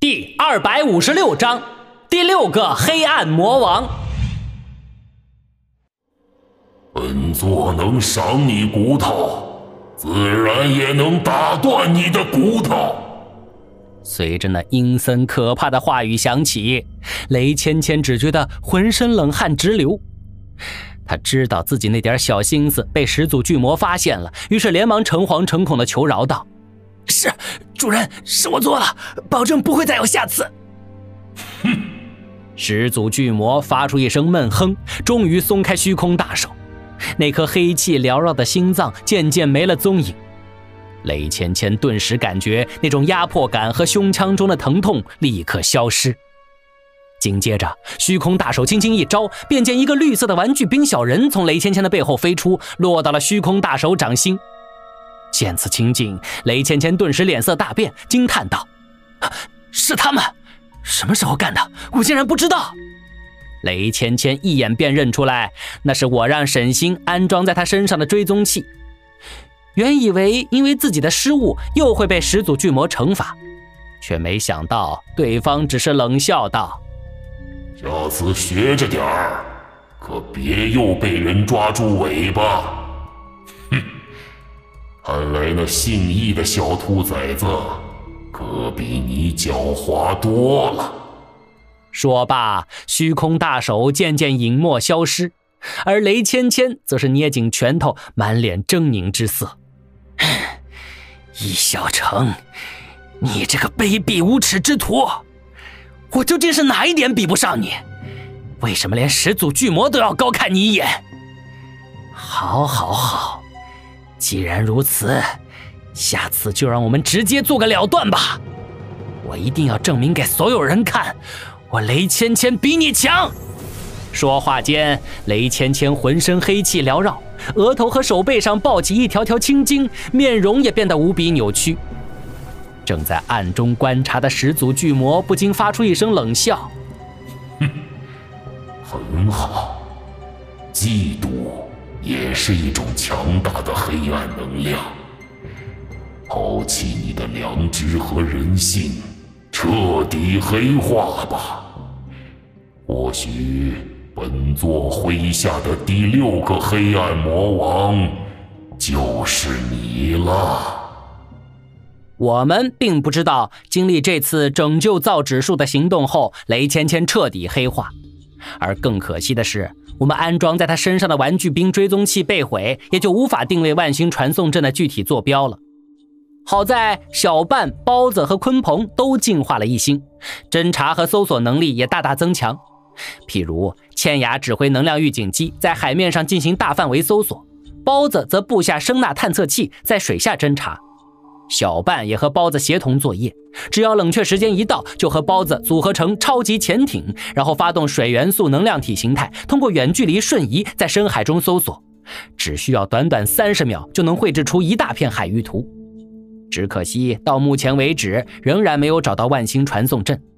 第256章，第6个黑暗魔王。 本座能赏你骨头，自然也能打断你的骨头。 随着那阴森可怕的话语响起，雷芊芊只觉得浑身冷汗直流。他知道自己那点小心思被始祖巨魔发现了，于是连忙诚惶诚恐地求饶道：“ 是，主人，是我错了，保证不会再有下次。” 哼！ 始祖巨魔发出一声闷哼，终于松开虚空大手，那颗黑气缭绕的心脏渐渐没了踪影。雷芊芊顿时感觉那种压迫感和胸腔中的疼痛立刻消失。紧接着，虚空大手轻轻一招，便见一个绿色的玩具冰小人从雷芊芊的背后飞出，落到了虚空大手掌心。见此情景，雷芊芊顿时脸色大变，惊叹道：“ 是他们！什么时候干的？我竟然不知道！” 雷芊芊一眼便认出来，那是我让沈星安装在他身上的追踪器。原以为因为自己的失误又会被始祖巨魔惩罚，却没想到对方只是冷笑道：“ 下次学着点儿，可别又被人抓住尾巴。”哼，看来那姓易的小兔崽子可比你狡猾多了。 说罢，虚空大手渐渐隐没消失，而雷芊芊则是捏紧拳头，满脸狰狞之色。 易小成，你这个卑鄙无耻之徒，我究竟是哪一点比不上你？为什么连始祖巨魔都要高看你一眼？好，既然如此，下次就让我们直接做个了断吧。我一定要证明给所有人看，我雷芊芊比你强。 说话间，雷芊芊浑身黑气缭绕，额头和手背上爆起一条条青筋，面容也变得无比扭曲。正在暗中观察的始祖巨魔不禁发出一声冷笑：“ 哼，很好，嫉妒也是一种强大的黑暗能量。抛弃你的良知和人性，彻底黑化吧。或许本座麾下的第6个黑暗魔王就是你了。” 我们并不知道，经历这次拯救造纸术的行动后，雷芊芊彻底黑化。而更可惜的是，我们安装在他身上的玩具兵追踪器被毁，也就无法定位万星传送阵的具体坐标了。好在小半、包子和鲲鹏都进化了1星，侦查和搜索能力也大大增强。譬如千雅指挥能量预警机在海面上进行大范围搜索，包子则布下声呐探测器在水下侦查。小半也和包子协同作业，只要冷却时间一到，就和包子组合成超级潜艇，然后发动水元素能量体形态，通过远距离瞬移在深海中搜索，只需要短短30秒就能绘制出一大片海域图。只可惜到目前为止仍然没有找到万星传送阵。